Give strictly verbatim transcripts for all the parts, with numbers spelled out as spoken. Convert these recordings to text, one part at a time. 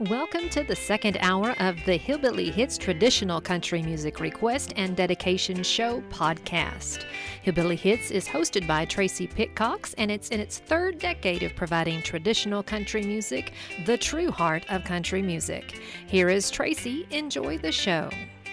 Welcome to the second hour of the Hillbilly Hits Traditional Country Music Request and Dedication Show podcast. Hillbilly Hits is hosted by Tracy Pitcox, and it's in its third decade of providing traditional country music, the true heart of country music. Here is Tracy. Enjoy the show.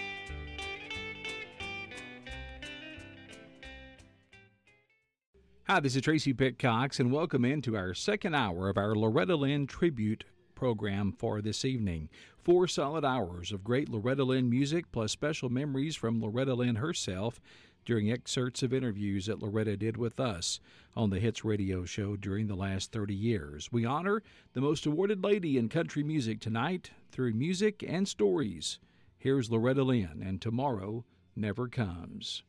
Hi, this is Tracy Pitcox, and welcome into our second hour of our Loretta Lynn Tribute program for this evening. Four solid hours of great Loretta Lynn music, plus special memories from Loretta Lynn herself during excerpts of interviews that Loretta did with us on the Hits radio show during the last thirty years. We honor the most awarded lady in country music tonight through music and stories. Here's Loretta Lynn, and Tomorrow Never Comes.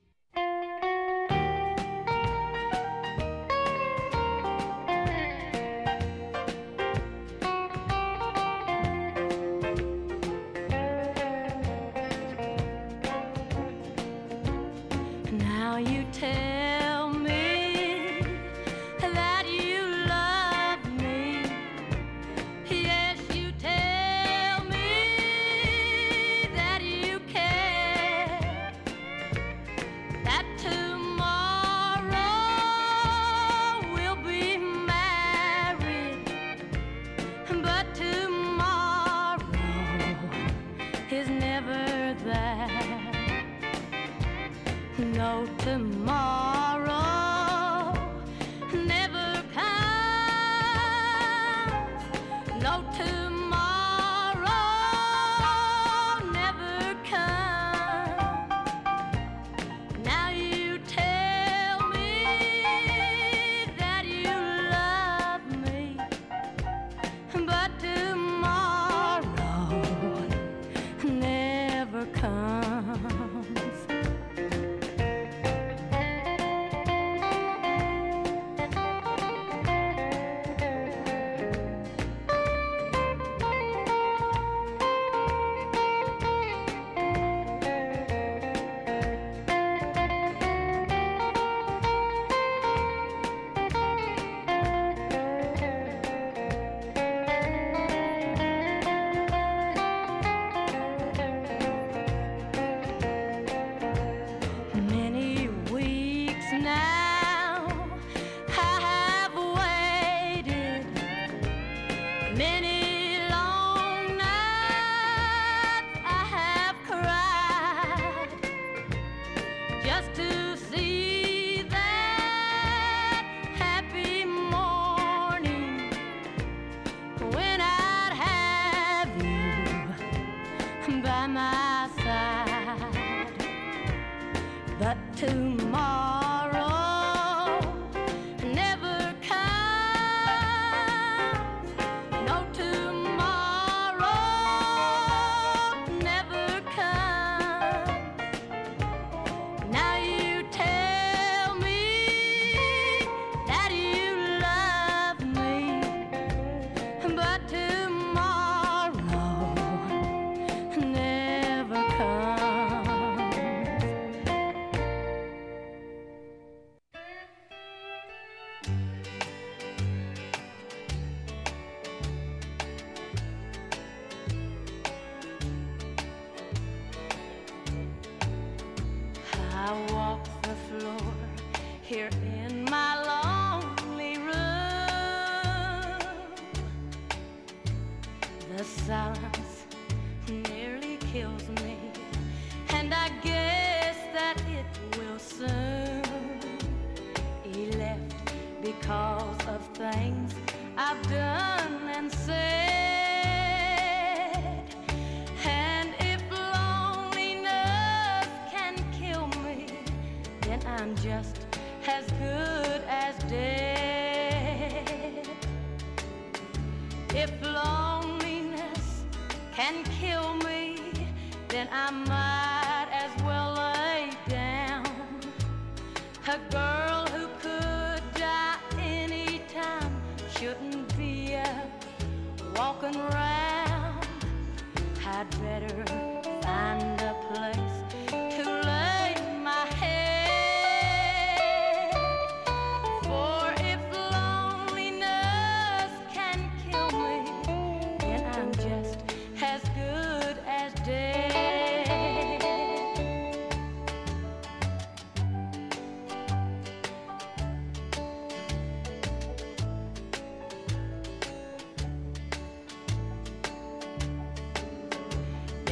Just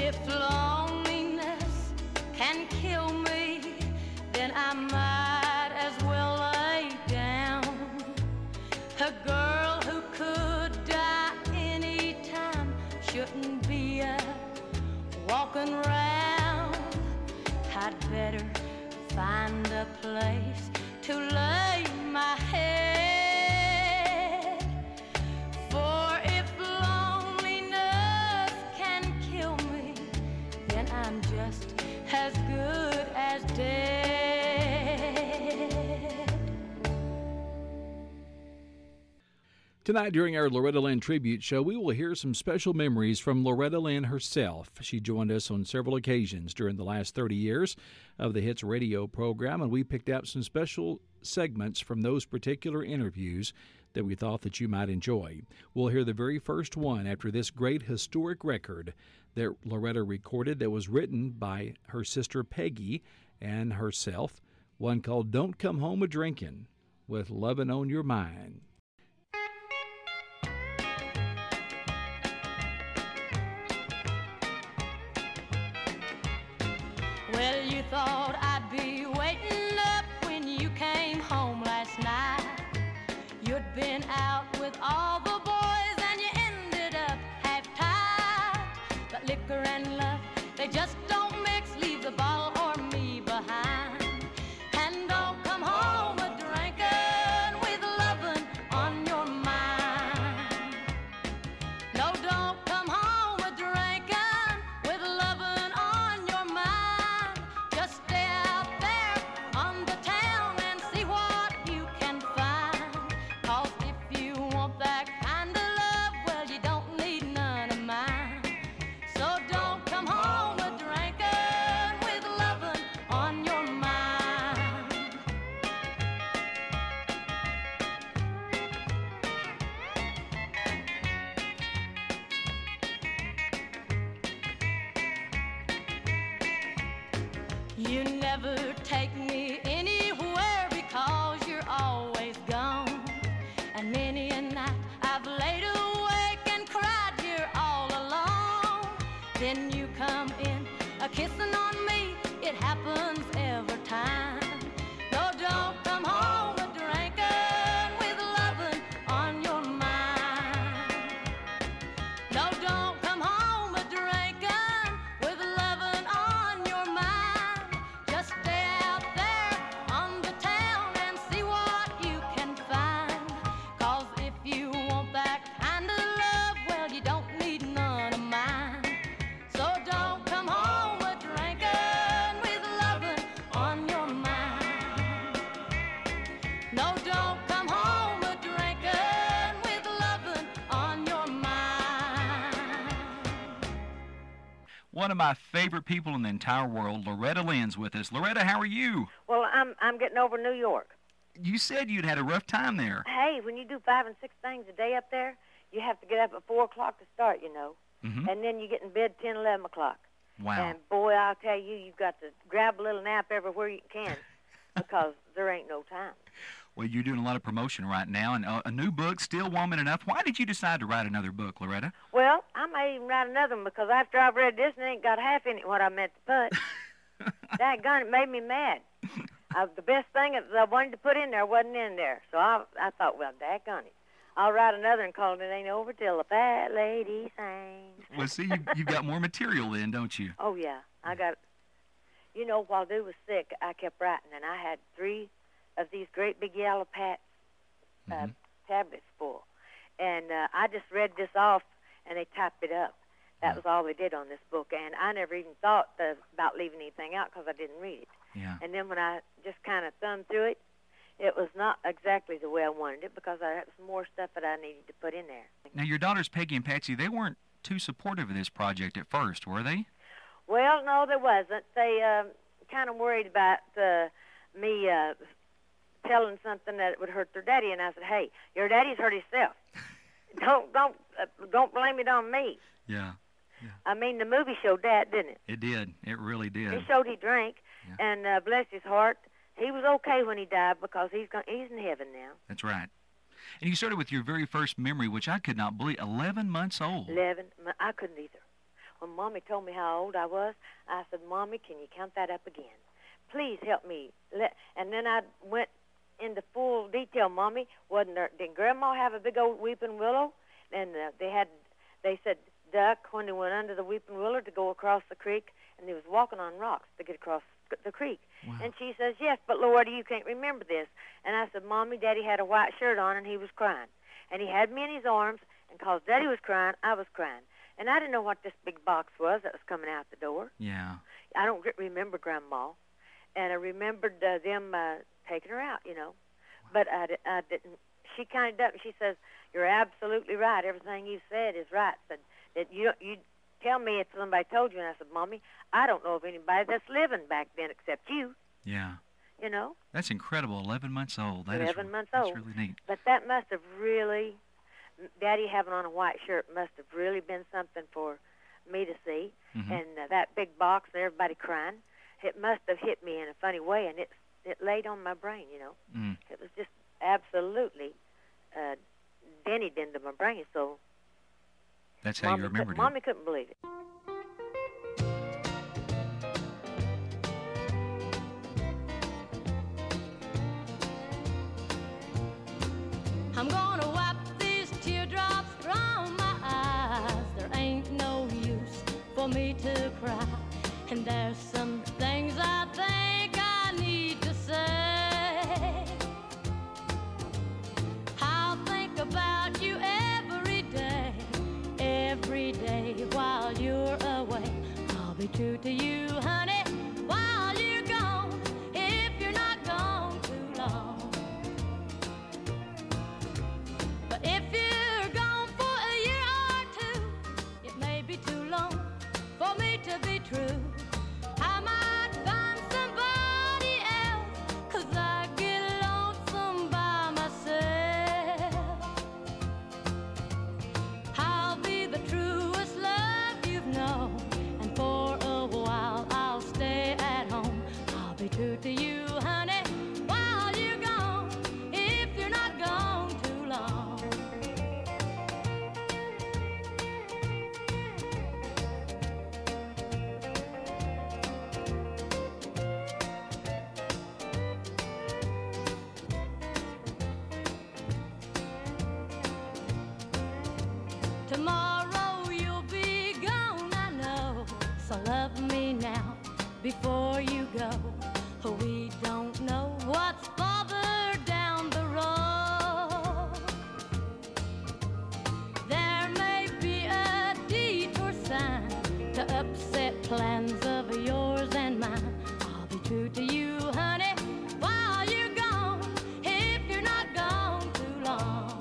if loneliness can kill me, then I might as well lay down. A girl who could die anytime shouldn't be a walking around. I'd better find a place to lay my head. For if loneliness can kill me, then I'm just as good as dead. Tonight, during our Loretta Lynn tribute show, we will hear some special memories from Loretta Lynn herself. She joined us on several occasions during the last thirty years of the Hits radio program, and we picked out some special segments from those particular interviews that we thought that you might enjoy. We'll hear the very first one after this great historic record that Loretta recorded that was written by her sister Peggy and herself, one called Don't Come Home A-Drinkin' with Lovin' on Your Mind. Well, you thought I'd be waiting up when you came home last night. You'd been out with all the boys and you ended up half-tied. But liquor and love, they just don't mix. Leave the bottle or me behind. And don't come home a-drinkin' with lovin' on your mind. No, don't come home a-drinkin' with lovin' on your mind. Just stay out there on the town and see what you can find. 'Cause if you want that kind of love, well, you don't need none of mine. So don't come home a-drinkin' with lovin' on your mind. You never take me anywhere because you're always gone. And many a night I've laid awake and cried here all alone. Then you come in a kissing on me, it happens every time. No, don't come home a-drinkin' with lovin' on your mind. No, don't come home a-drinkin' with lovin' on your mind. Just stay out there on the town and see what you can find. 'Cause if you want that kind of love, well, you don't need none of mine. So don't come home a-drinkin' with lovin' on your mind. No, don't come home a-drinkin' with lovin' on your mind. One of my favorite people in the entire world, Loretta Lynn's with us. Loretta, how are you? Well, I'm I'm getting over New York. You said you'd had a rough time there. Hey, when you do five and six things a day up there, you have to get up at four o'clock to start, you know, Mm-hmm. and then you get in bed ten, eleven o'clock. Wow. And boy, I'll tell you, you've got to grab a little nap everywhere you can because there ain't no time. Well, you're doing a lot of promotion right now, and uh, a new book, Still Woman Enough. Why did you decide to write another book, Loretta? Well, I may even write another one because after I've read this, it ain't got half in it what I meant to put. Daggone, it made me mad. Uh, the best thing that I wanted to put in there wasn't in there. So I, I thought, well, daggone it. I'll write another and call it It Ain't Over Till the Fat Lady Sings. Well, see, you, you've got more material then, don't you? Oh, yeah. I got, you know, while Dude was sick, I kept writing, and I had three of these great big yellow pat, uh, Mhm. tablets full. And uh, I just read this off, and they typed it up. That was all they did on this book, and I never even thought uh, about leaving anything out because I didn't read it. Yeah. And then when I just kind of thumbed through it, it was not exactly the way I wanted it because I had some more stuff that I needed to put in there. Now, your daughters, Peggy and Patsy, they weren't too supportive of this project at first, were they? Well, no, there wasn't. They um, kind of worried about uh, me uh, telling something that would hurt their daddy, and I said, "Hey, your daddy's hurt himself. don't don't uh, don't blame it on me." Yeah. I mean, the movie showed that, didn't it? It did. It really did. He showed he drank, Yeah. and uh, bless his heart, he was okay when he died because he's gone, he's in heaven now. That's right. And you started with your very first memory, which I could not believe, eleven months old. Eleven, I couldn't either. when Mommy told me how old I was, I said, Mommy, can you count that up again? Please help me. Let, and then I went into full detail. Mommy, wasn't there, did Grandma have a big old weeping willow? And uh, they had, they said, duck when they went under the weeping willow to go across the creek, and they was walking on rocks to get across the creek. Wow. And she says, yes, but Lordy, you can't remember this. And I said, Mommy, Daddy had a white shirt on, and he was crying. And he had me in his arms, and because Daddy was crying, I was crying. And I didn't know what this big box was that was coming out the door. Yeah. I don't remember Grandma. And I remembered uh, them uh, taking her out, you know. Wow. But I, I didn't. She kind of ducked. She says, you're absolutely right. Everything you said is right. Said that you don't, you tell me if somebody told you. And I said, Mommy, I don't know of anybody that's living back then except you. Yeah. You know? That's incredible. eleven months old. That eleven is, months that's old. That's really neat. But that must have really, Daddy having on a white shirt must have really been something for me to see. Mm-hmm. And uh, that big box and everybody crying, it must have hit me in a funny way, and it it laid on my brain, you know. Mm. It was just absolutely uh, dented into my brain. So that's how Mommy you remembered it. Mommy couldn't believe it. I'm gonna wipe these teardrops from my eyes. There ain't no use for me to cry. And there's some things I think I need to say. I'll think about you every day, every day while you're away. I'll be true to you, honey, while you're gone, if you're not gone too long. But if you're gone for a year or two, it may be too long for me to be true. I might find somebody else, 'cause I get lonesome by myself. I'll be the truest love you've known, and for a while I'll stay at home. I'll be true to you, honey, while you're gone, if you're not gone too long. Tomorrow you'll be gone, I know, so love me now before you go. We don't know what's farther down the road. There may be a detour sign to upset plans of yours and mine. I'll be true to you, honey, while you're gone, if you're not gone too long.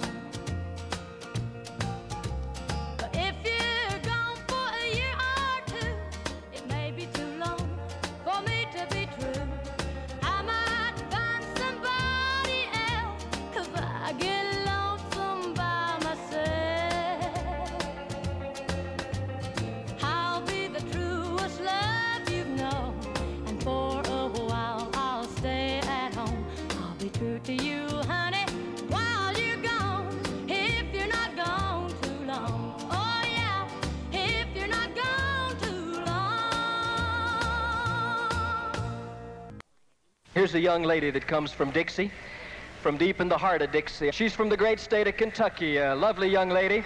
But if you're gone for a year or two, it may be too long for me to be true. I might find somebody else, 'cause I get lonesome by myself. I'll be the truest love you've known, and for a while I'll stay at home. I'll be true to you, honey, while you're gone, if you're not gone too long. Oh yeah, if you're not gone too long. Here's a young lady that comes from Dixie, from deep in the heart of Dixie. She's from the great state of Kentucky, a lovely young lady.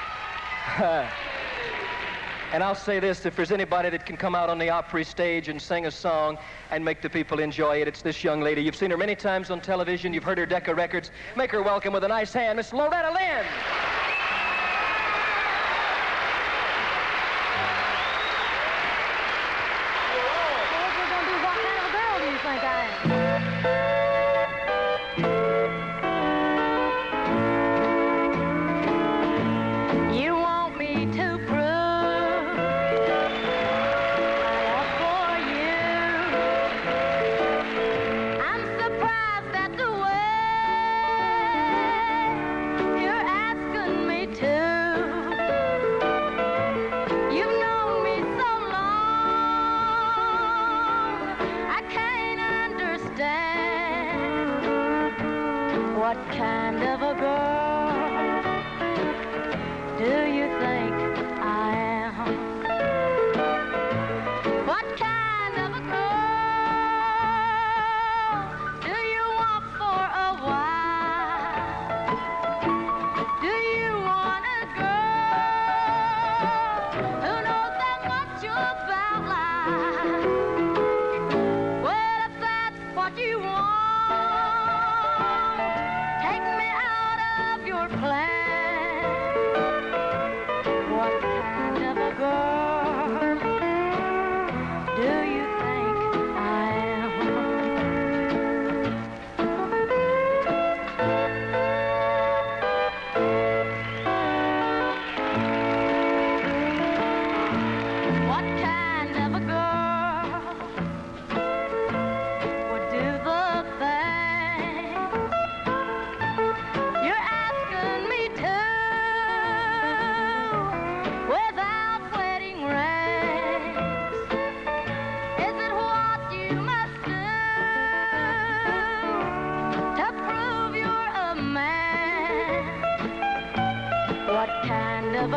And I'll say this, if there's anybody that can come out on the Opry stage and sing a song and make the people enjoy it, it's this young lady. You've seen her many times on television. You've heard her Decca records. Make her welcome with a nice hand, Miss Loretta Lynn. Well, if we're going to do what kind of a girl do you think I am? You want me to prove my love for you. I'm surprised at the way you're asking me to. You've known me so long, I can't understand what kind of a girl do you think I am?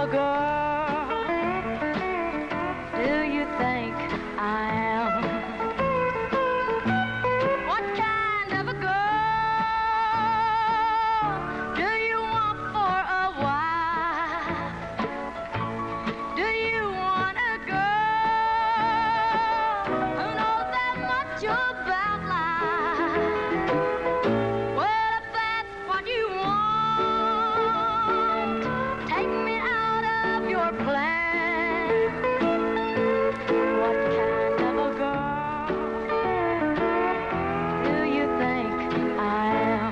a girl do you think I am? What kind of a girl do you want for a wife? Do you want a girl who knows that much about life? Well, if that's what you want, take me out of your plan. What kind of a girl do you think I am?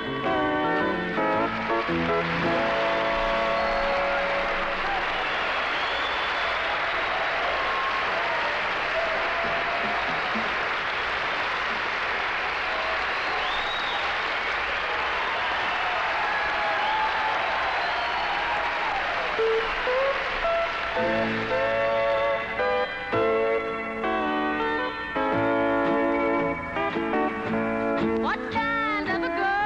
What kind of a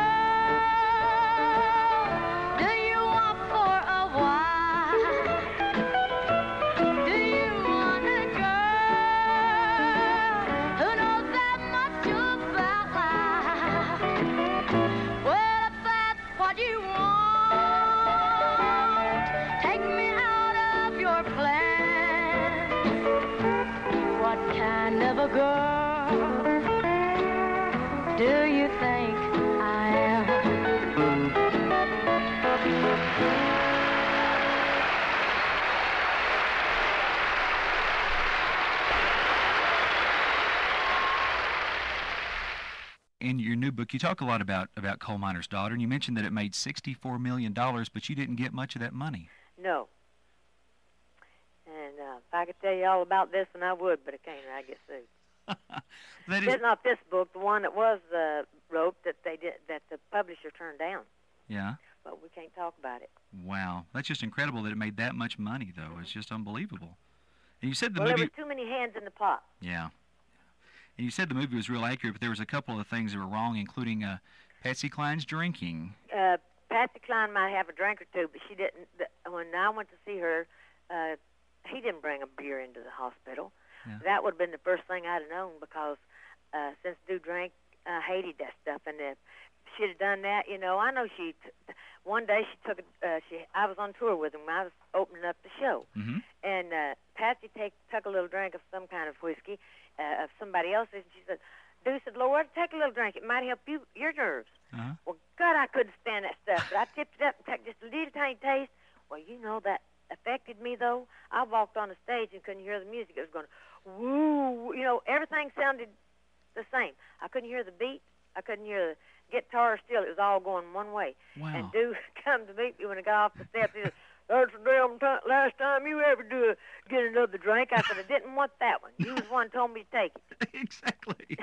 girl do you want for a wife? Do you want a girl who knows that much about life? Well, if that's what you want, take me out of your plan. What kind of a girl do you think I am? In your new book, you talk a lot about, about Coal Miner's Daughter, and you mentioned that it made sixty-four million dollars, but you didn't get much of that money. No. And uh, if I could tell you all about this one, I would, but I can't. I get sued. That is, It's not this book, the one that was uh, wrote that they did that the publisher turned down. yeah. But we can't talk about it. Wow. That's just incredible that it made that much money, though. It's just unbelievable. And you said the Well, there movie... were too many hands in the pot. Yeah. And you said the movie was real accurate, but there was a couple of things that were wrong, including uh, Patsy Cline's drinking. Uh, Patsy Cline might have a drink or two, but she didn't. The, when I went to see her, uh, he didn't bring a beer into the hospital. Yeah. That would have been the first thing I'd have known because uh, since Dude drank, I hated that stuff. And if she'd have done that, you know, I know she. T- one day she took. A, uh, she. I was on tour with him. I was opening up the show, Mm-hmm. and uh, Patsy take, took a little drink of some kind of whiskey uh, of somebody else's, and she said, "Dude said, Lord, take a little drink. It might help you your nerves." Uh-huh. Well, God, I couldn't stand that stuff, but I tipped it up and took just a little tiny taste. Well, you know, that affected me, though. I walked on the stage and couldn't hear the music. It was going, woo, you know, everything sounded the same. I couldn't hear the beat. I couldn't hear the guitar still. It was all going one way. Wow. And Dude come to meet me when I got off the steps. He said, "That's the damn t- last time you ever do a, get another drink." I said, "I didn't want that one. You was the one who told me to take it." Exactly.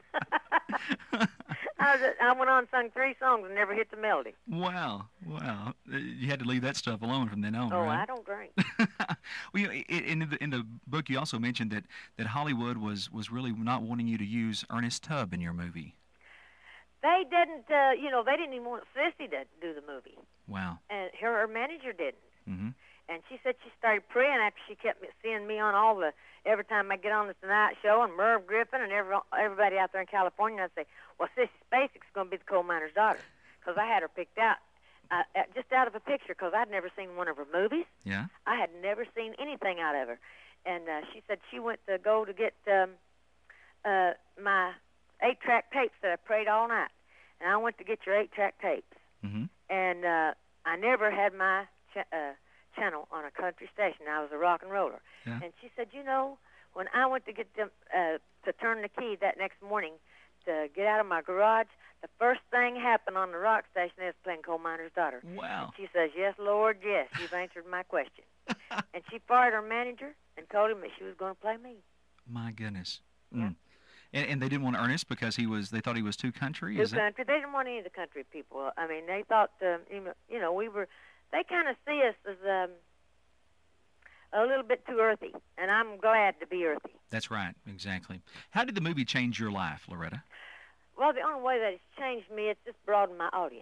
I, was, I went on and sung three songs and never hit the melody. Wow. Wow. Uh, You had to leave that stuff alone from then on, Oh, right? I don't drink. Well, you know, i- in the in the book, you also mentioned that, that Hollywood was, was really not wanting you to use Ernest Tubb in your movie. They didn't, uh, you know, they didn't even want Sissy to do the movie. Wow. And her, her manager didn't. Mm-hmm. And she said she started praying after she kept me, seeing me on all the, every time I get on the Tonight Show and Merv Griffin and every, everybody out there in California, I'd say, well, Sissy Spacek's going to be the coal miner's daughter. Because I had her picked out, uh, uh, just out of a picture, because I'd never seen one of her movies. Yeah. I had never seen anything out of her. And uh, she said she went to go to get um, uh, my eight-track tapes that I prayed all night. And I went to get your eight-track tapes. Mm-hmm. And uh, I never had my ch- uh, channel on a country station. I was a rock and roller. Yeah. And she said, you know, when I went to get them uh, to turn the key that next morning to get out of my garage, the first thing happened on the rock station is playing Coal Miner's Daughter. Wow. She says, yes, Lord, yes, you've answered my question. And she fired her manager and told him that she was going to play me. My goodness. Yeah. Mm. And, and they didn't want Ernest because he was. They thought he was too country. Too Is that- country. They didn't want any of the country people. I mean, they thought, um, you know, you know, we were, they kind of see us as um, a little bit too earthy, and I'm glad to be earthy. That's right. Exactly. How did the movie change your life, Loretta? Well, the only way that it's changed me, it's just broadened my audience.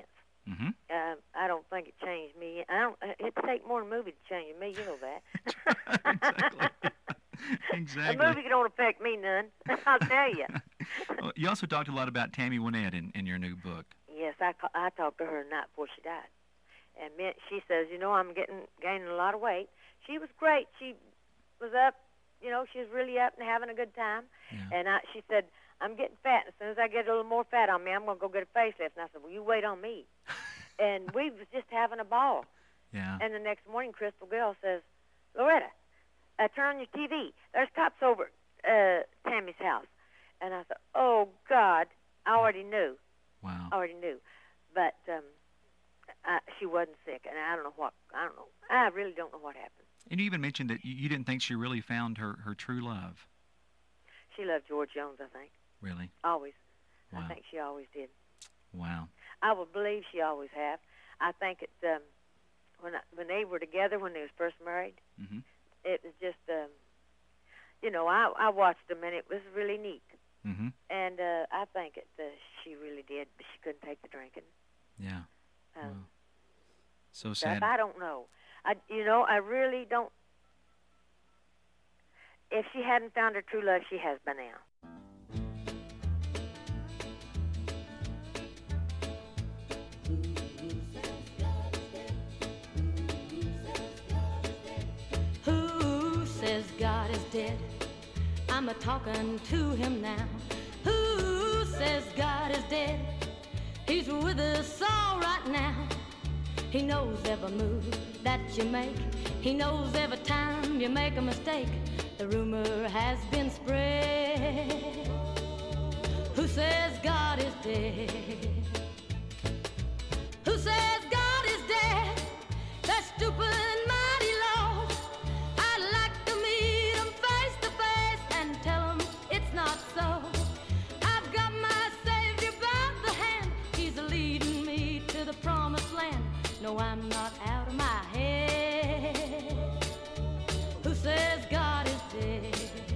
Mm-hmm. Uh, I don't think it changed me. I don't. It'd take more than a movie to change me. You know that. Exactly. Exactly. A movie don't affect me none. I'll tell you. Well, you also talked a lot about Tammy Wynette in, in your new book. Yes, I, ca- I talked to her the night before she died, and me, she says, you know, I'm getting gaining a lot of weight. She was great. She was up, you know, she was really up and having a good time. Yeah. And I, she said, I'm getting fat. As soon as I get a little more fat on me, I'm going to go get a facelift. And I said, well, you wait on me. And we was just having a ball. Yeah. And the next morning, Crystal Gale says, Loretta, uh, turn on your T V. There's cops over at uh, Tammy's house. And I thought, oh, God, I already knew. Wow. I already knew. But um, I, she wasn't sick, and I don't know what, I don't know. I really don't know what happened. And you even mentioned that you, you didn't think she really found her, her true love. She loved George Jones, I think. Really? Always. Wow. I think she always did. Wow. I would believe she always have. I think it, um, when I, when they were together, when they was first married, Mm-hmm. it was just, um, you know, I, I watched them, and it was really neat. Mm-hmm. And uh, I think it, uh, she really did, but she couldn't take the drinking. Yeah. Um, Wow. So but sad. I don't know. I, you know, I really don't. If she hadn't found her true love, she has by now. Who says God is dead? I'm a talking to him now. Who says God is dead? He's with us all right now. He knows every move that you make. He knows every time you make a mistake. The rumor has been spread. Who says God is dead? Who says God is dead? That stupid mighty Lord. I'd like to meet him face to face and tell him it's not so. I've got my Savior by the hand. He's leading me to the promised land. No, I'm not out of my head. Who says God is dead?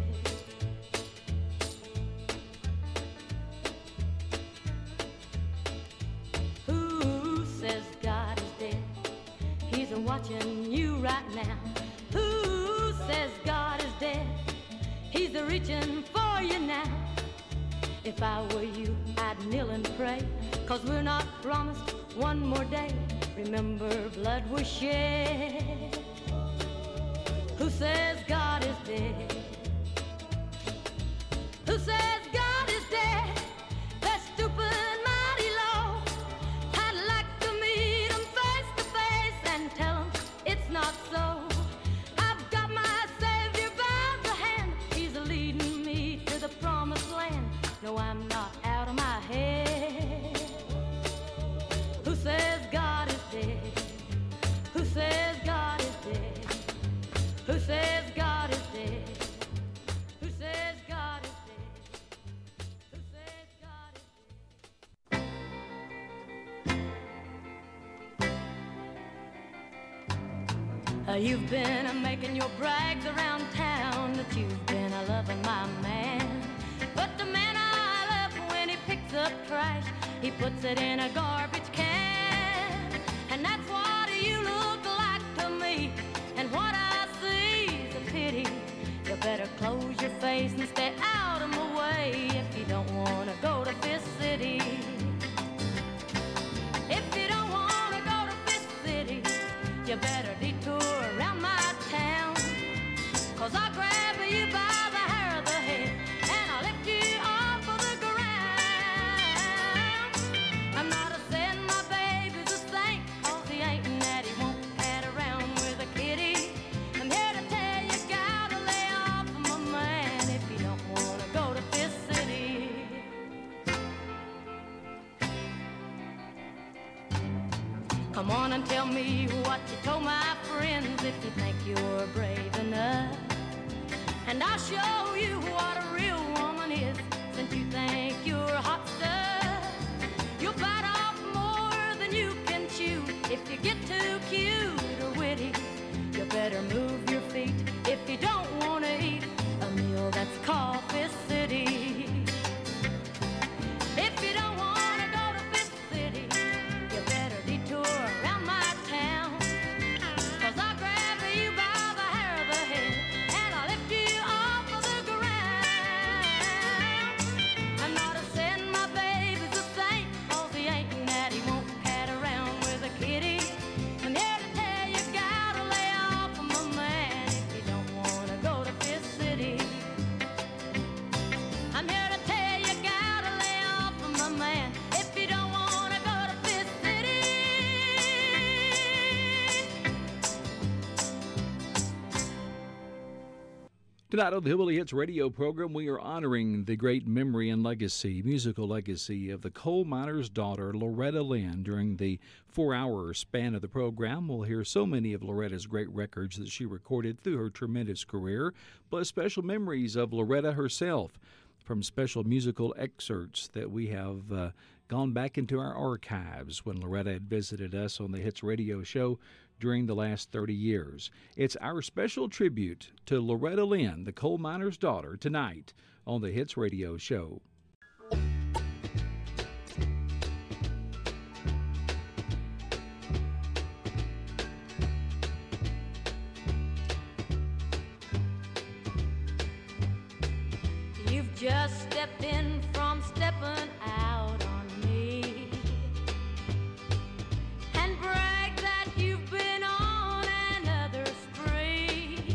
Who says God is dead? He's watching you right now. Who says God is dead? He's reaching for you now. If I were you, I'd kneel and pray, 'cause we're not promised one more day. Remember, blood was shed. Who says God is dead? Who says God is dead? That stupid mighty Lord. I'd like to meet him face to face and tell him it's not so. I've got my Savior by the hand. He's leading me to the promised land. No, I'm not out of my head. Who says God is dead? Who says God is dead? Who says God is dead? Who says God is dead? Who says God is dead? Uh, you've been uh, making your brags around town that you've been uh, loving my man. But the man I love, when he picks up trash, he puts it in a garbage can. And that's what you look like to me. And what I see is a pity. You better close your face and stay out of my way if you don't want to go to Fifth City. If you don't want to go to Fifth City, you better detour around my town. 'Cause I'll grab you by the hair of the head and I'll lift you off of the ground. I'm not a saying my baby's a saint, 'cause he ain't and that he won't pad around with a kitty. I'm here to tell you, gotta lay off of my man if you don't want to go to Fifth City. Come on and tell me what you told my friends if you think you're brave enough. And I'll show you what a real woman is, since you think you're hot stuff. You'll bite off more than you can chew if you get too cute or witty. You better move your feet if you don't want to eat a meal that's called Fifth City. If you don't want to go to Fifth City, you better Tonight on the Hillbilly Hits radio program, we are honoring the great memory and legacy, musical legacy of the coal miner's daughter, Loretta Lynn. During the four-hour span of the program, we'll hear so many of Loretta's great records that she recorded through her tremendous career, plus special memories of Loretta herself from special musical excerpts that we have uh, gone back into our archives when Loretta had visited us on the Hits radio show during the last thirty years. It's our special tribute to Loretta Lynn, the coal miner's daughter, tonight on the Hits radio show. You've just stepped in from stepping out on me and brag that you've been on another spree.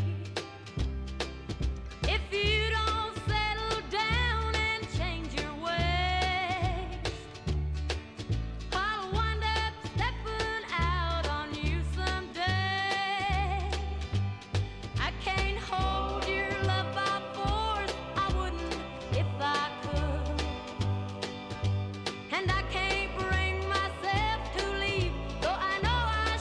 If you don't settle down and change your ways, I'll wind up stepping out on you someday. I can't hold your love by force, I wouldn't if I could. And I can't bring myself to leave, though I know I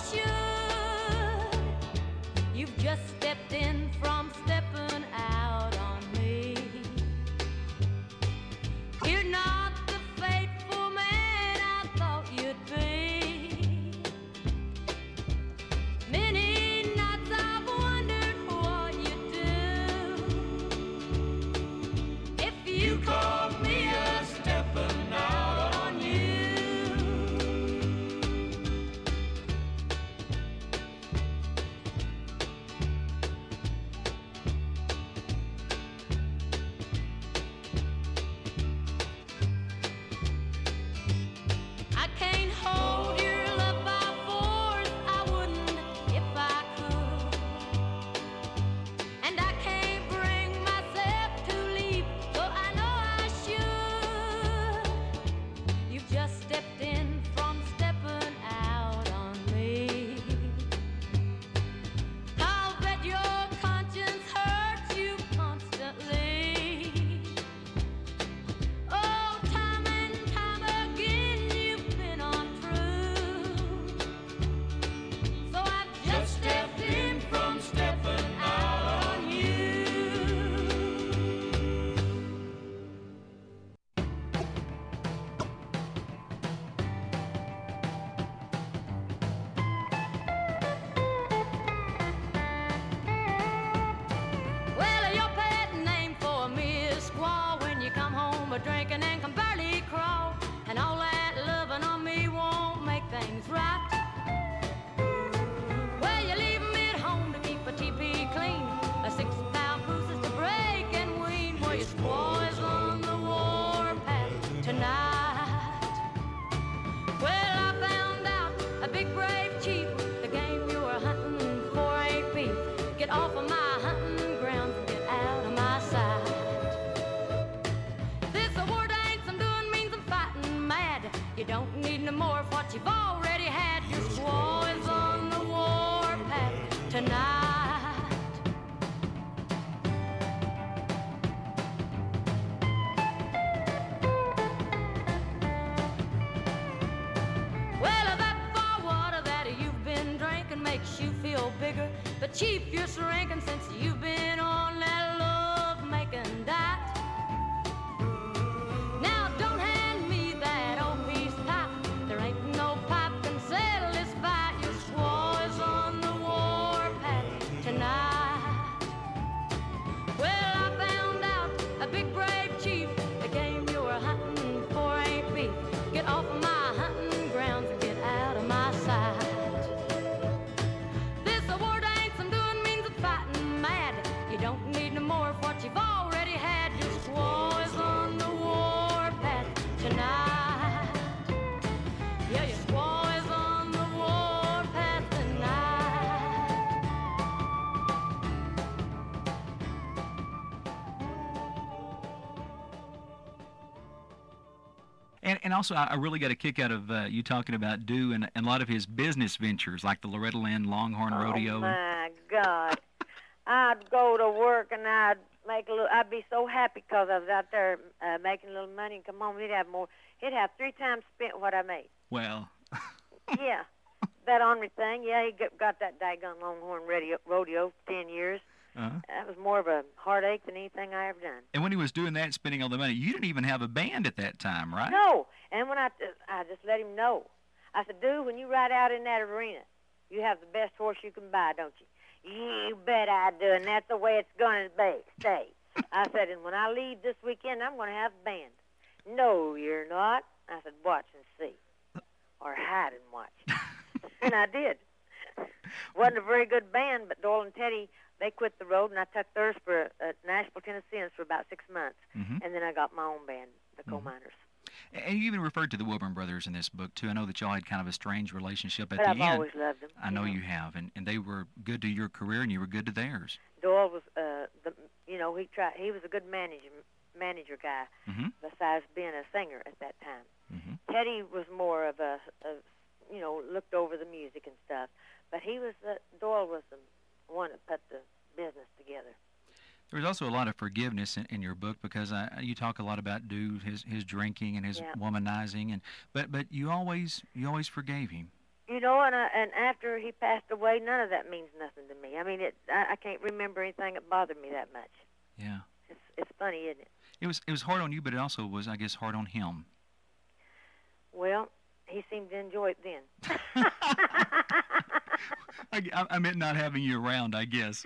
should. You've just stepped in from stepping out on me. You're not the faithful man I thought you'd be. Many nights I've wondered what you'd do if you caught me a stepping out on you. I can't hold your love by force, I wouldn't if I could. And I can't bring myself to leave, though I know I should. You've just stepped in from stepping out on me. I'll bet your conscience hurts you constantly. Oh, time and time again you've been untrue. So I've just stepped in from stepping out on you. Well, your pet name for me is Squaw. When you come home a drinking and can barely crawl, and all that loving on me won't make things right. Well, you leave 'em at home to keep a teepee clean, a six-pound bruises to break and wean. Well, your squaw is on the warpath tonight. Well, I found out a big brave chief, the game you were hunting for ain't beef. Get off of my hunting grounds and get out of my sight. This war dance I'm doing means I'm fighting mad. You don't need no more of what you've already had. Your squaw is on the warpath tonight. Well, that far water that you've been drinking makes you feel bigger. But chief, you're shrinking since you've been on that love-making diet. Now don't hand me that old peace pipe. There ain't no pipe can settle this fight. Your squaw is on the warpath tonight. Well, I found out a big brave chief, the game you were hunting for ain't beef. Get off of my hunting grounds and get out of my sight. This war dance I'm doing means I'm fighting mad. You don't need no more of what you've already had. Your squaw is on the warpath tonight. Yeah, your squaw is on the warpath tonight. And, and also, I I really got a kick out of uh, you talking about Dew and, and a lot of his business ventures, like the Loretta Lynn Longhorn Rodeo. Oh, my God. I'd go to work and I'd make a little. I'd be so happy because I was out there uh, making a little money and come home. He'd have more. He'd have three times spent what I made. Well. Yeah, that ornery thing. Yeah, he got, got that daggone Longhorn radio, rodeo for ten years. Uh-huh. That was more of a heartache than anything I ever done. And when he was doing that, spending all the money, you didn't even have a band at that time, right? No, and when I, I just let him know. I said, dude, when you ride out in that arena, you have the best horse you can buy, don't you? You bet I do, and that's the way it's going to be, stay. I said, and when I leave this weekend, I'm going to have a band. No, you're not. I said, watch and see. Or hide and watch. And I did. Wasn't a very good band, but Doyle and Teddy, they quit the road, and I took theirs for uh, Nashville, Tennessee, for about six months. Mm-hmm. And then I got my own band, the Coal mm-hmm. Miners. And you even referred to the Wilburn brothers in this book, too. I know that y'all had kind of a strange relationship at but the I've end. I've always loved them. I know you, know. you have, and, and they were good to your career, and you were good to theirs. Doyle was, uh, the, you know, he tried. He was a good manager, manager guy, mm-hmm. besides being a singer at that time. Mm-hmm. Teddy was more of a, a, you know, looked over the music and stuff. But he was, uh, Doyle was the one that put the business together. There was also a lot of forgiveness in, in your book because I, you talk a lot about Dude, his his drinking and his yeah. womanizing, and but but you always you always forgave him. You know, and I, and after he passed away, none of that means nothing to me. I mean, it I, I can't remember anything that bothered me that much. Yeah. It's it's funny, isn't it? It was it was hard on you, but it also was, I guess, hard on him. Well, he seemed to enjoy it then. I, I meant not having you around, I guess.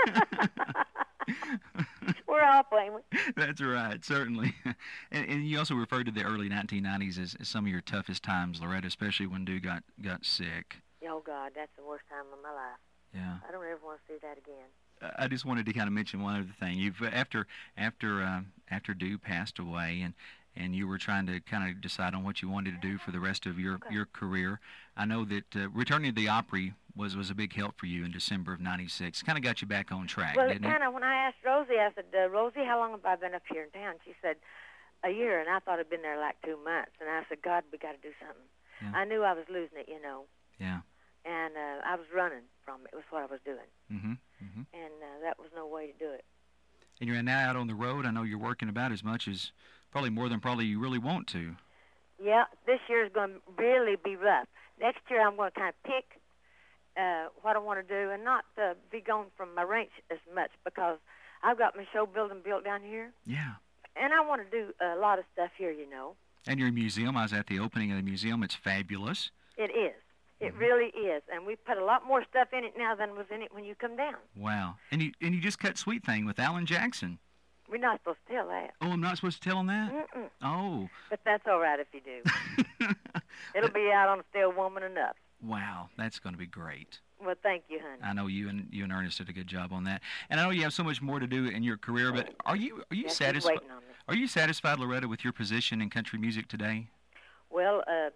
We're all playing. That's right, certainly. And, and you also referred to the early nineteen nineties as, as some of your toughest times, Loretta, especially when Dude got, got sick. Oh, God, that's the worst time of my life. Yeah. I don't ever want to see that again. I just wanted to kind of mention one other thing. You've after after uh, after Dude passed away, and and you were trying to kind of decide on what you wanted to do for the rest of your okay. your career. I know that uh, returning to the Opry was was a big help for you in December of ninety-six. Kind of got you back on track, well, didn't it? Well, kind of. When I asked Rosie, I said, uh, Rosie, how long have I been up here in town? She said, a year, and I thought I'd been there like two months. And I said, God, we got to do something. Yeah. I knew I was losing it, you know. Yeah. And uh, I was running from it. It was what I was doing. Mm-hmm. Mm-hmm. And uh, that was no way to do it. And you're now out on the road. I know you're working about as much as, probably more than probably you really want to. Yeah, this year is going to really be rough. Next year I'm going to kind of pick uh, what I want to do and not uh, be gone from my ranch as much because I've got my show building built down here. Yeah. And I want to do a lot of stuff here, you know. And your museum, I was at the opening of the museum. It's fabulous. It is. It mm-hmm. really is. And we put a lot more stuff in it now than was in it when you come down. Wow. And you and you just cut Sweet Thing with Alan Jackson. We're not supposed to tell that. Oh, I'm not supposed to tell him that? Mm-mm. Oh. But that's all right if you do. It'll be out on Still Woman Enough. Wow. That's going to be great. Well, thank you, honey. I know you and you and Ernest did a good job on that. And I know you have so much more to do in your career, but are you are you yes, satisfied? Waiting on me. Are you satisfied, Loretta, with your position in country music today? Well, uh,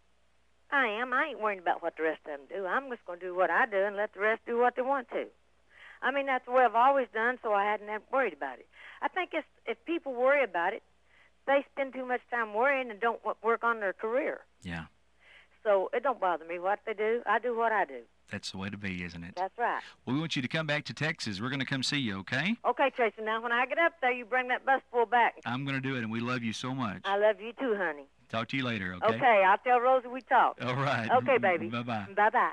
I am. I ain't worrying about what the rest of them do. I'm just going to do what I do and let the rest do what they want to. I mean, that's the way I've always done, so I hadn't ever worried about it. I think if, if people worry about it, they spend too much time worrying and don't w- work on their career. Yeah. So it don't bother me what they do. I do what I do. That's the way to be, isn't it? That's right. Well, we want you to come back to Texas. We're going to come see you, okay? Okay, Tracy. Now, when I get up there, you bring that bus full back. I'm going to do it, and we love you so much. I love you too, honey. Talk to you later, okay? Okay, I'll tell Rosie we talked. All right. Okay, baby. Bye-bye. Bye-bye.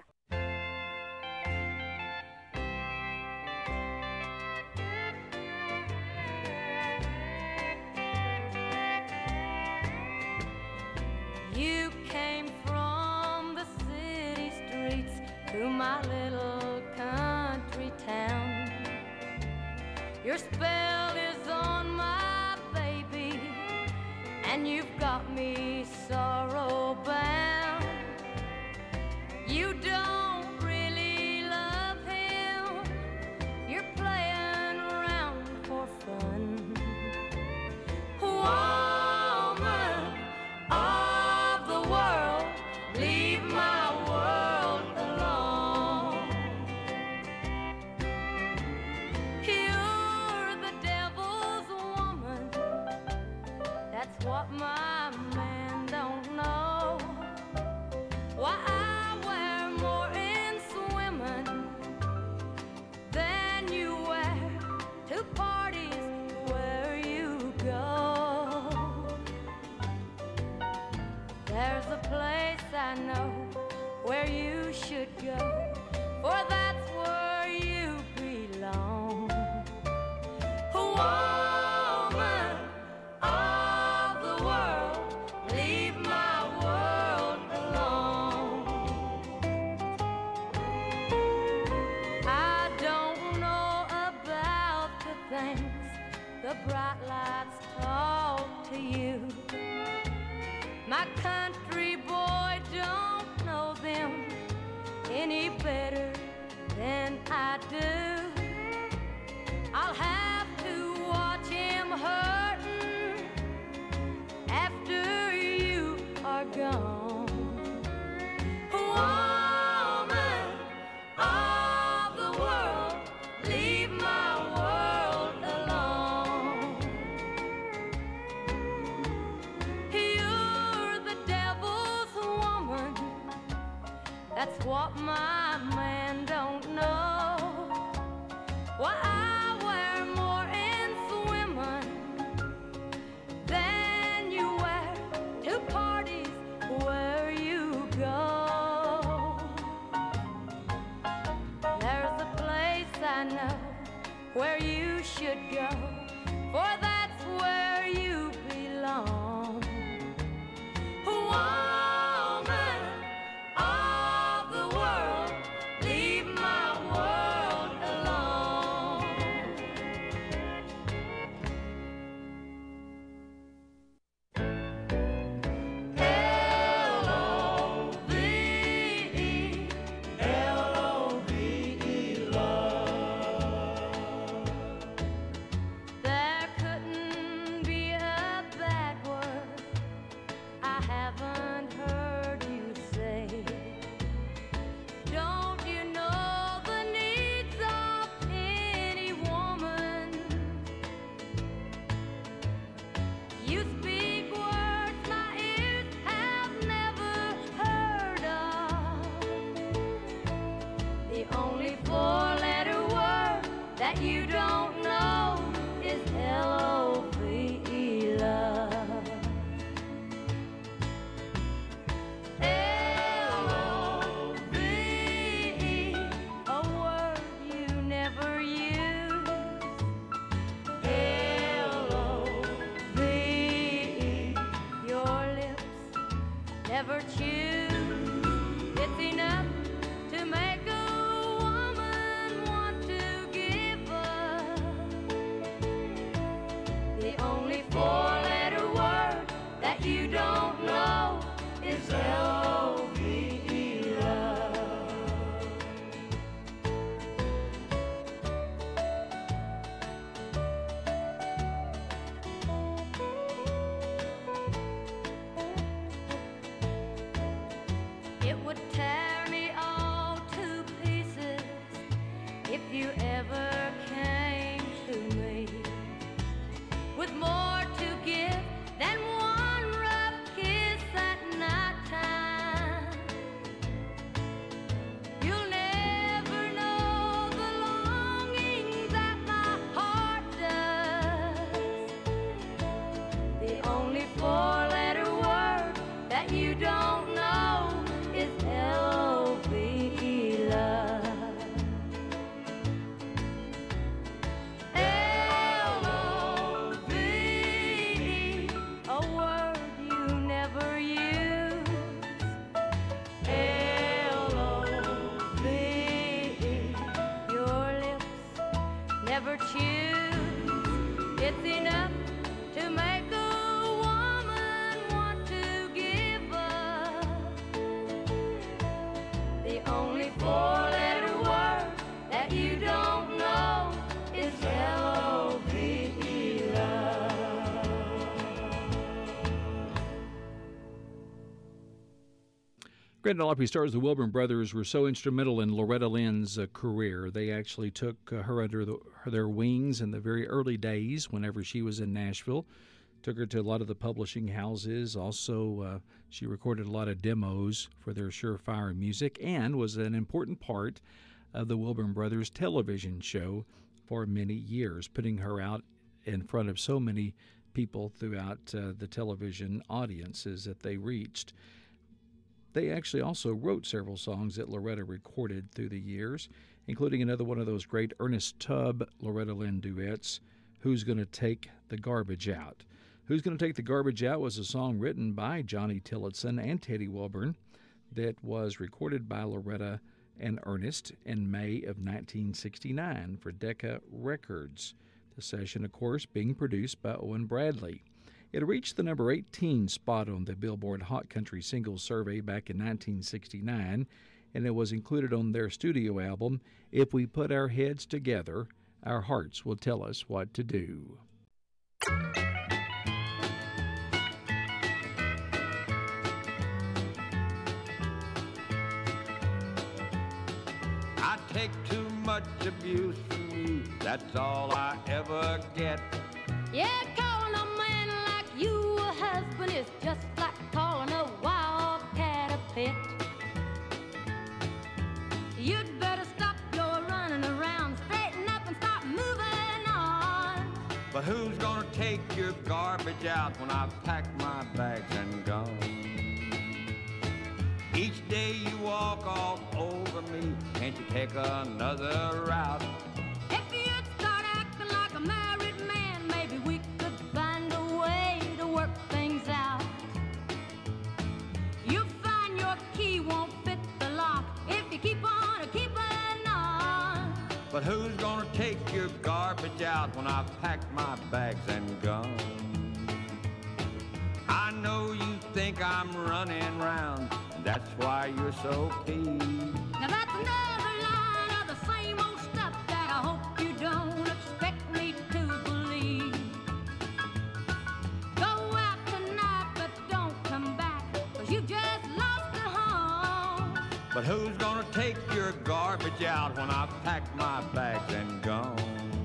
You came from the city streets to my little country town. Your spell is on my baby, and you've got me sorrow bound. You don't really love him, you're playing around for fun. Woman of the world, leave my world alone. You're the devil's woman, that's what my man don't know. There's a place I know where you should go, for that's where you belong. Woman of the world, leave my world alone. I don't know about the things the bright lights talk to you. My country boy don't know them any better than I do. I'll have to watch him hurting after you are gone. Woman of the world, leave my world alone. You're the devil's woman, that's what my man don't know. Why I wear more in swimming than you wear to parties where you go. There's a place I know where you should go, for that's where you belong. Woman of the world, leave my world alone. L O V E, L O V E, love. There couldn't be a bad word I haven't heard you say. Don't you know the needs of any woman? You speak words my ears have never heard of. The only four-letter word that you don't know is L O V E, love. L O V E, a word you never use. L O V E, your lips never choose. It's enough to make a woman want to give up. The only four-letter word that you don't know is L O V E, love. It would tear me all to pieces if you ever came to me with more to give than one rough kiss at nighttime. You'll never know the longing that my heart does. The only four-letter word that you don't know is L O V E, love. L O V E, a word you never use. L O V E, your lips never choose. It's enough to make a woman want to give up. The only four-letter word that you don't know is L O V E, love. Grand Ole Opry stars the Wilburn brothers were so instrumental in Loretta Lynn's uh, career. They actually took uh, her under the, her, their wings in the very early days whenever she was in Nashville. Took her to a lot of the publishing houses. Also, uh, she recorded a lot of demos for their Surefire music and was an important part of the Wilburn brothers television show for many years, putting her out in front of so many people throughout uh, the television audiences that they reached. They actually also wrote several songs that Loretta recorded through the years, including another one of those great Ernest Tubb Loretta Lynn duets, Who's Gonna Take the Garbage Out? Who's Gonna Take the Garbage Out was a song written by Johnny Tillotson and Teddy Wilburn that was recorded by Loretta and Ernest in May of nineteen sixty-nine for Decca Records. The session, of course, being produced by Owen Bradley. It reached the number eighteen spot on the Billboard Hot Country Singles Survey back in nineteen sixty-nine, and it was included on their studio album, If We Put Our Heads Together, Our Hearts Will Tell Us What to Do. I take too much abuse from you, that's all I ever get. Yeah, calling a man like you a husband is just like calling a wild cat a pet. You'd better stop your running around, straighten up and start moving on. But who's gonna take your garbage out when I've packed my bags and gone? Each day you walk all over me, can't you take another route? If you'd start acting like a married man, maybe we could find a way to work things out. You'll find your key won't fit the lock if you keep on a keeping on. But who's gonna take your garbage out when I've packed my bags and gone? I know you think I'm running round, that's why you're so peeved. Now that's another line of the same old stuff that I hope you don't expect me to believe. Go out tonight but don't come back, 'cause you just lost a home. But who's gonna take your garbage out when I've packed my bags and gone?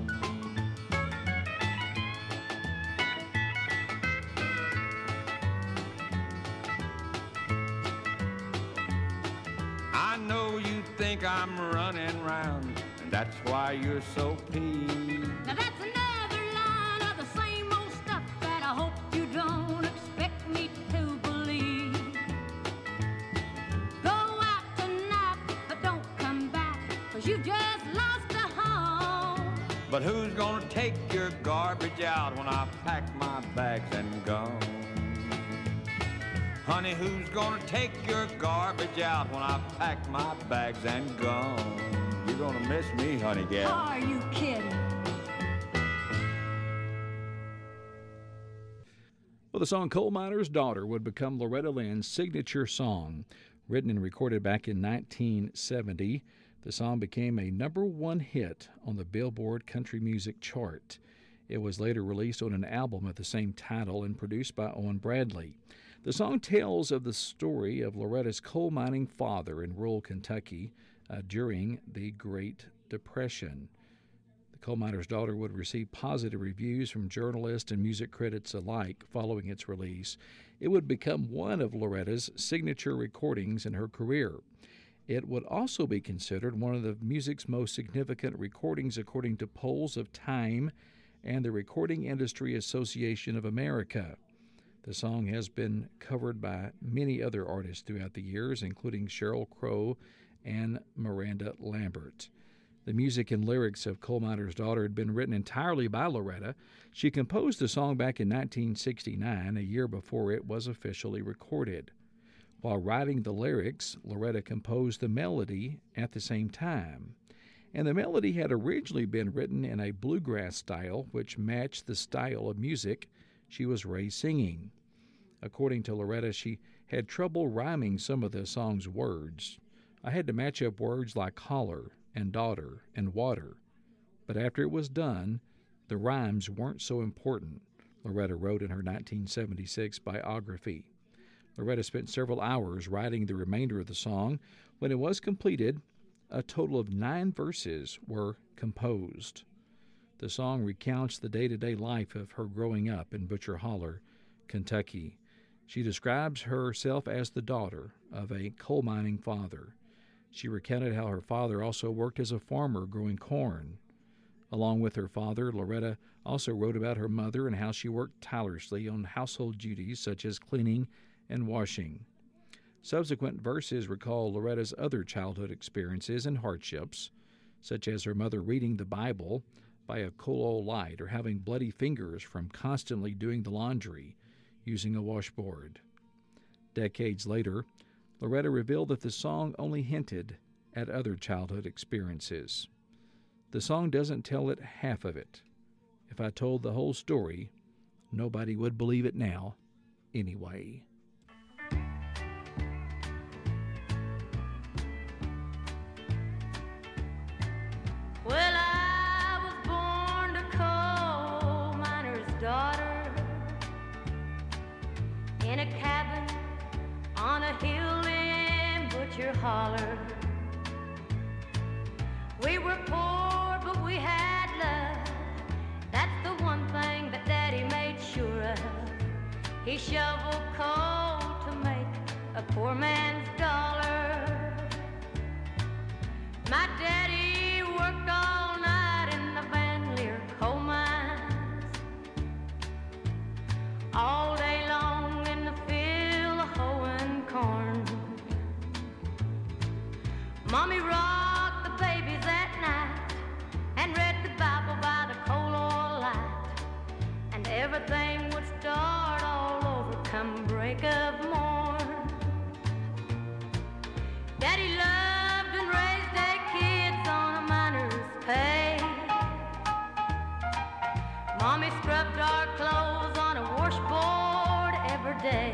I know you think I'm running round, and that's why you're so peeved. Now that's another line of the same old stuff that I hope you don't expect me to believe. Go out tonight, but don't come back, 'cause you just lost a home. But who's gonna take your garbage out when I've packed my bags and gone? Honey, who's gonna take your garbage out when I've packed my bags and gone? You're gonna miss me, honey gal. Are you kidding? Well, the song Coal Miner's Daughter would become Loretta Lynn's signature song. Written and recorded back in nineteen seventy, the song became a number one hit on the Billboard Country Music chart. It was later released on an album of the same title and produced by Owen Bradley. The song tells of the story of Loretta's coal mining father in rural Kentucky uh, during the Great Depression. The Coal Miner's Daughter would receive positive reviews from journalists and music critics alike following its release. It would become one of Loretta's signature recordings in her career. It would also be considered one of the music's most significant recordings according to polls of Time and the Recording Industry Association of America. The song has been covered by many other artists throughout the years, including Sheryl Crow and Miranda Lambert. The music and lyrics of Coal Miner's Daughter had been written entirely by Loretta. She composed the song back in nineteen sixty-nine, a year before it was officially recorded. While writing the lyrics, Loretta composed the melody at the same time. And the melody had originally been written in a bluegrass style, which matched the style of music she was raised singing. According to Loretta, she had trouble rhyming some of the song's words. I had to match up words like holler and daughter and water. But after it was done, the rhymes weren't so important, Loretta wrote in her nineteen seventy-six biography. Loretta spent several hours writing the remainder of the song. When it was completed, a total of nine verses were composed. The song recounts the day-to-day life of her growing up in Butcher Holler, Kentucky. She describes herself as the daughter of a coal mining father. She recounted how her father also worked as a farmer growing corn. Along with her father, Loretta also wrote about her mother and how she worked tirelessly on household duties such as cleaning and washing. Subsequent verses recall Loretta's other childhood experiences and hardships, such as her mother reading the Bible by a coal oil light or having bloody fingers from constantly doing the laundry using a washboard. Decades later, Loretta revealed that the song only hinted at other childhood experiences. The song doesn't tell it half of it. If I told the whole story, nobody would believe it now anyway. Well, I was born a coal miner's daughter in a cabin on a hill in Butcher Holler. We were poor, but we had love. That's the one thing that Daddy made sure of. He shoveled coal to make a poor man's dollar. My daddy worked all night in the Van Leer coal mines, all day long in the field hoeing corn. Mommy rocked the babies at night and read the Bible by the coal oil light, and everything would start all over come break of morn. Daddy loved and raised eight kids on a miner's pay. Mommy scrubbed our clothes on a washboard every day.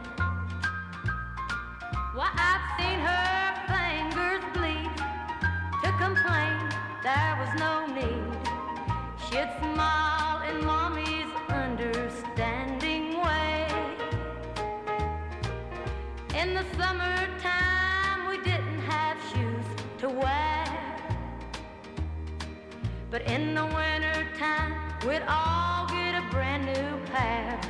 Why, I've seen her fingers bleed to complain there was no need. She'd smile in Mommy's understanding way. In the summertime we didn't have shoes to wear, but in the wintertime we'd all get a brand new pair.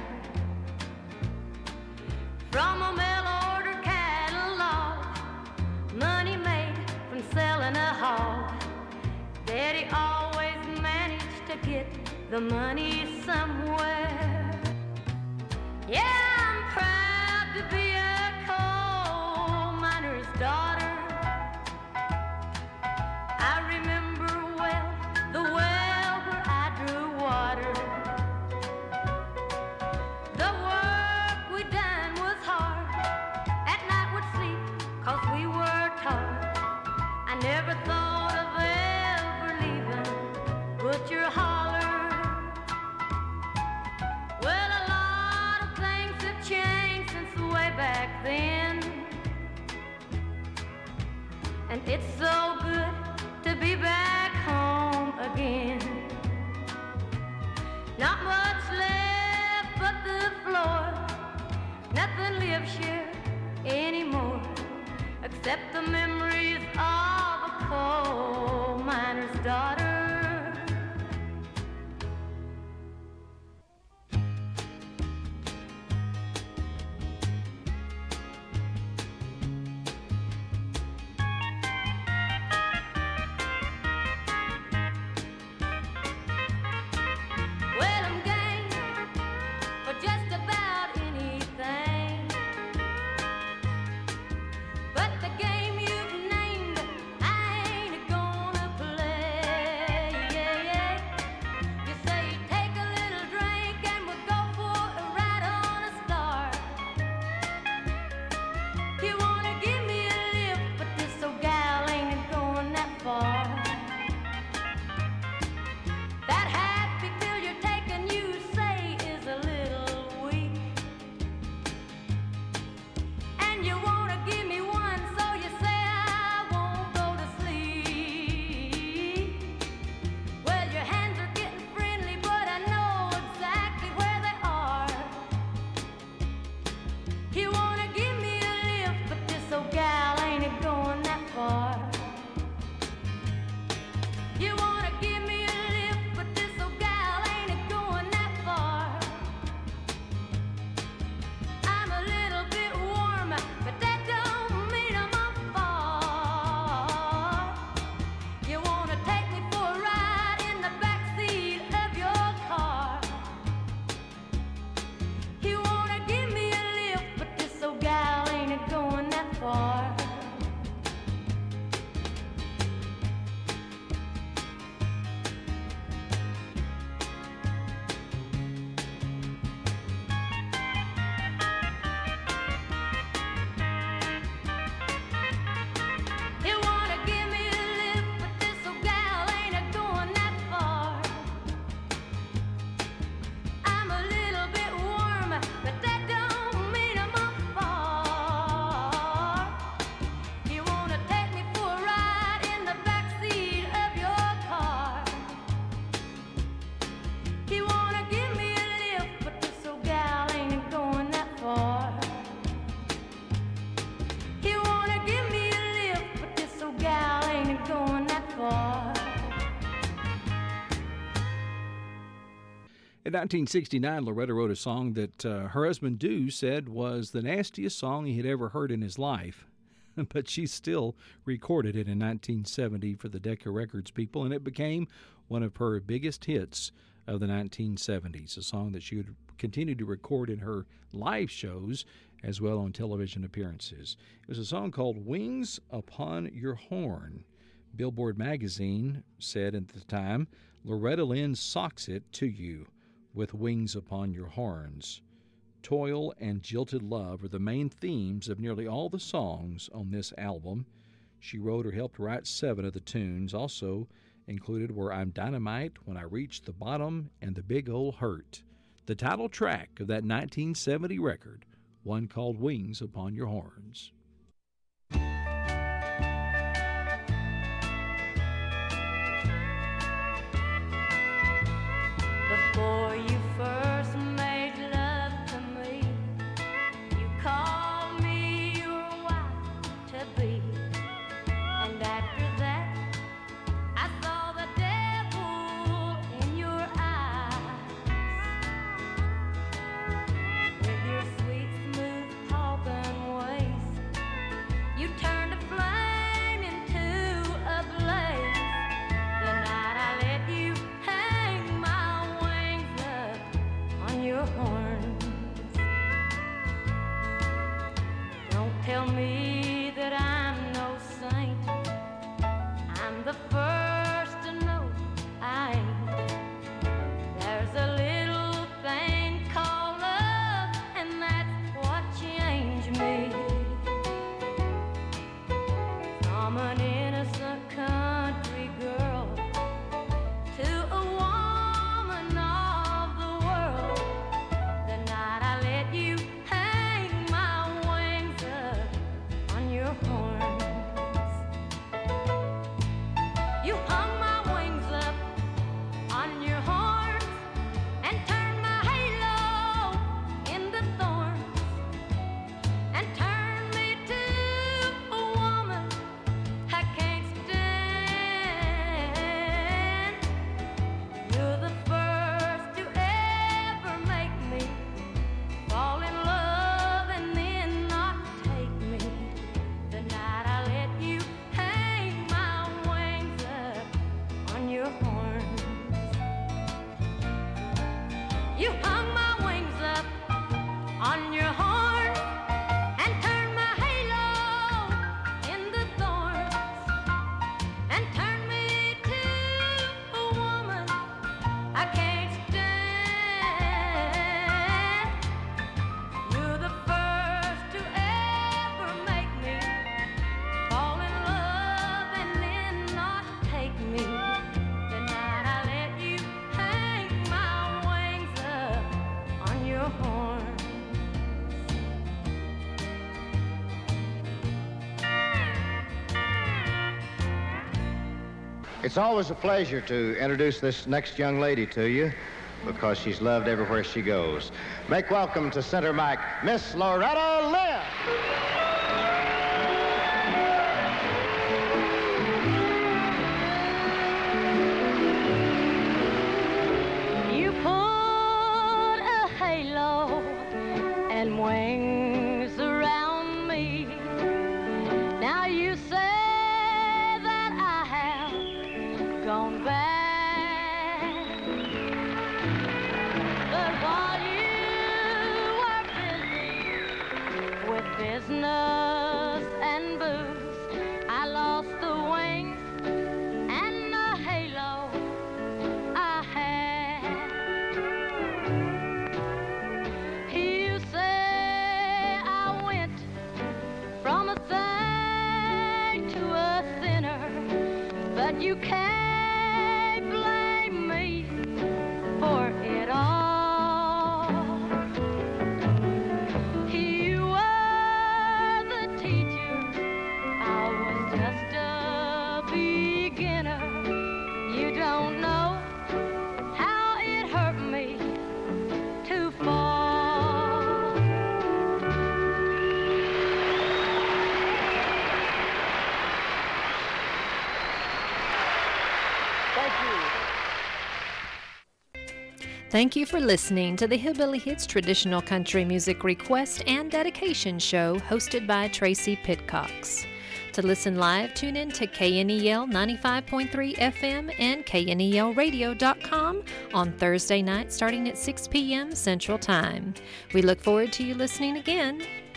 From a mail order catalog, money made from selling a hog, Daddy always managed to get the money somewhere. Yeah, I'm proud to be a coal miner's daughter. I remember well the well where I drew water. The work we done was hard. At night we'd sleep 'cause we worked hard. I never thought of ever leaving Butcher Holler. Well, a lot of things have changed since way back then, and it's so good to be back home again. Not much left but the floor. Nothing lives here anymore except the memories of a coal miner's daughter. Well, I'm game for just about anything, but the game you've named In nineteen sixty-nine, Loretta wrote a song that uh, her husband Dew said was the nastiest song he had ever heard in his life. But she still recorded it in nineteen seventy for the Decca Records people, and it became one of her biggest hits of the nineteen seventies, a song that she would continue to record in her live shows as well on television appearances. It was a song called Wings Upon Your Horn. Billboard magazine said at the time, Loretta Lynn socks it to you with Wings Upon Your Horns. Toil and jilted love are the main themes of nearly all the songs on this album. She wrote or helped write seven of the tunes. Also included were I'm Dynamite, When I Reach the Bottom, and The Big Ol' Hurt. The title track of that nineteen seventy record, one called Wings Upon Your Horns. Before you first made love to me, you called me your wife to be. And after that, I saw the devil in your eyes. With your sweet, smooth talking ways, you turned a flame into a blaze. The night I let you hang my wings up on your horns. Don't tell me that I'm no saint. I'm the first to know I ain't. There's a little thing called love, and that's what changed me. From an innocent country girl to a woman of the world. The night I let you hang my wings up on your horns. You hung my wings up on your horns and turned my halo into thorns and turned me to a woman I can't stand. You're the first to ever make me fall in love and then not take me. The night I let you hang my wings up on your horns. You hung my wings up on your horns and turned my halo into thorns and turned me to a woman I can't stand. You're the first to ever make me fall in love and then not take me. The night I let you hang my wings up on your horns. It's always a pleasure to introduce this next young lady to you because she's loved everywhere she goes. Make welcome to center mic, Miss Loretta Lynn. You put a halo and wings around me. Now you say that I have gone back. But while you were busy with business and booze, I lost the wings and the halo I had. You say I went from a saint to a sinner, but you can't blame me for it all. You were the teacher I Thank you for listening to the Hillbilly Hits Traditional Country Music Request and Dedication Show hosted by Tracy Pitcox. To listen live, tune in to K N E L ninety-five point three F M and K N E L radio dot com on Thursday night starting at six p.m. Central Time. We look forward to you listening again.